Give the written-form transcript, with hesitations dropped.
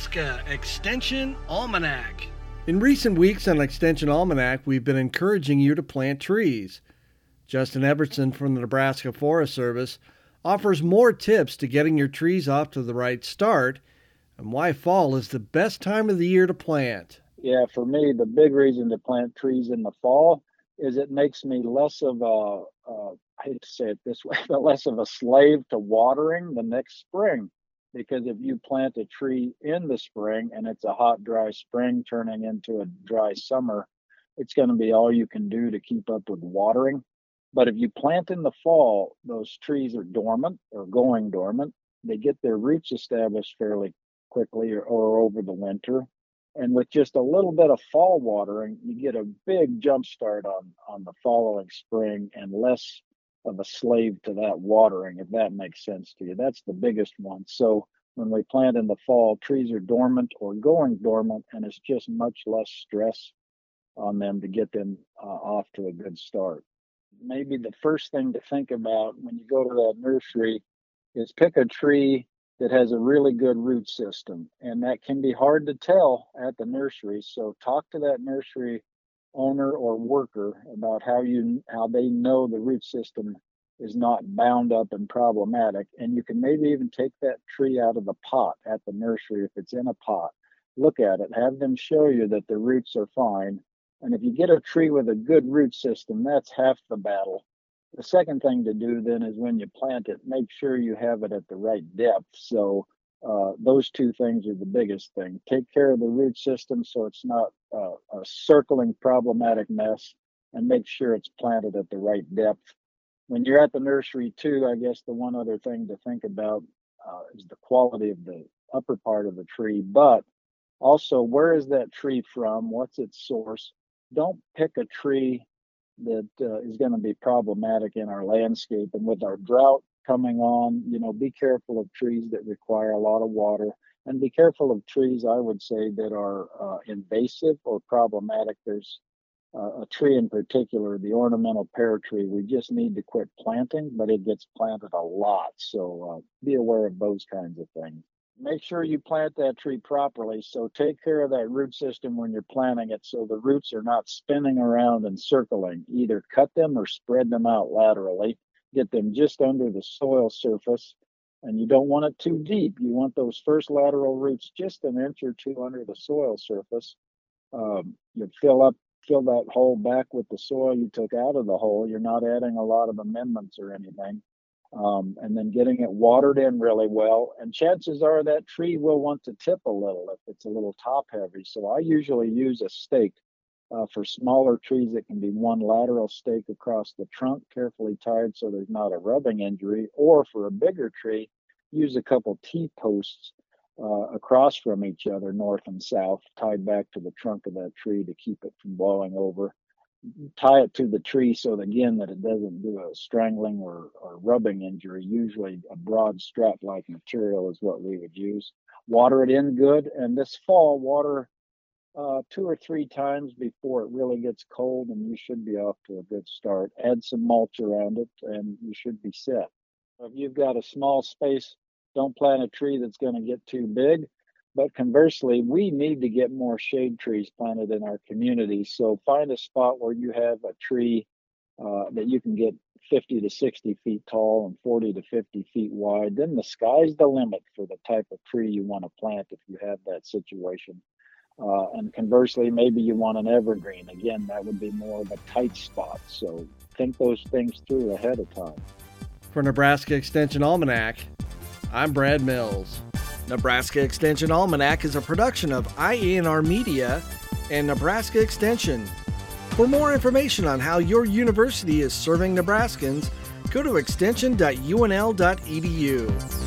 Nebraska Extension Almanac. In recent weeks on Extension Almanac, we've been encouraging you to plant trees. Justin Evertson from the Nebraska Forest Service offers more tips to getting your trees off to the right start and why fall is the best time of the year to plant. Yeah, for me, the big reason to plant trees in the fall is it makes me less of I hate to say it this way, but less of a slave to watering the next spring. Because if you plant a tree in the spring and it's a hot, dry spring turning into a dry summer, it's going to be all you can do to keep up with watering. But if you plant in the fall, those trees are dormant or going dormant. They get their roots established fairly quickly or over the winter. And with just a little bit of fall watering, you get a big jump start on the following spring and less of a slave to that watering, if that makes sense to you. That's the biggest one. So when we plant in the fall, trees are dormant or going dormant, and it's just much less stress on them to get them off to a good start. Maybe the first thing to think about when you go to that nursery is pick a tree that has a really good root system, and that can be hard to tell at the nursery. So talk to that nursery owner or worker about how they know the root system is not bound up and problematic. And you can maybe even take that tree out of the pot at the nursery if it's in a pot. Look at it, have them show you that the roots are fine. And if you get a tree with a good root system, that's half the battle. The second thing to do then is when you plant it, make sure you have it at the right depth. So those two things are the biggest thing. Take care of the root system so it's not a circling problematic mess, and make sure it's planted at the right depth. When you're at the nursery too, I guess the one other thing to think about is the quality of the upper part of the tree, but also where is that tree from? What's its source? Don't pick a tree that is going to be problematic in our landscape. And with our drought coming on, be careful of trees that require a lot of water, and be careful of trees, I would say, that are invasive or problematic. There's a tree in particular, the ornamental pear tree, we just need to quit planting, but it gets planted a lot. So be aware of those kinds of things. Make sure you plant that tree properly. So take care of that root system when you're planting it so the roots are not spinning around and circling. Either cut them or spread them out laterally. Get them just under the soil surface, and you don't want it too deep. You want those first lateral roots just an inch or two under the soil surface. You fill that hole back with the soil you took out of the hole. You're not adding a lot of amendments or anything. And then getting it watered in really well. And chances are that tree will want to tip a little if it's a little top heavy. So I usually use a stake. For smaller trees, it can be one lateral stake across the trunk, carefully tied so there's not a rubbing injury. Or for a bigger tree, use a couple T-posts across from each other, north and south, tied back to the trunk of that tree to keep it from blowing over. Tie it to the tree so that, again, that it doesn't do a strangling or rubbing injury. Usually a broad strap-like material is what we would use. Water it in good, and this fall, water 2 or 3 times before it really gets cold, and you should be off to a good start. Add some mulch around it, and you should be set. If you've got a small space, don't plant a tree that's going to get too big. But conversely, we need to get more shade trees planted in our community. So find a spot where you have a tree that you can get 50 to 60 feet tall and 40 to 50 feet wide. Then the sky's the limit for the type of tree you want to plant if you have that situation. And conversely, maybe you want an evergreen. Again, that would be more of a tight spot. So think those things through ahead of time. For Nebraska Extension Almanac, I'm Brad Mills. Nebraska Extension Almanac is a production of IANR Media and Nebraska Extension. For more information on how your university is serving Nebraskans, go to extension.unl.edu.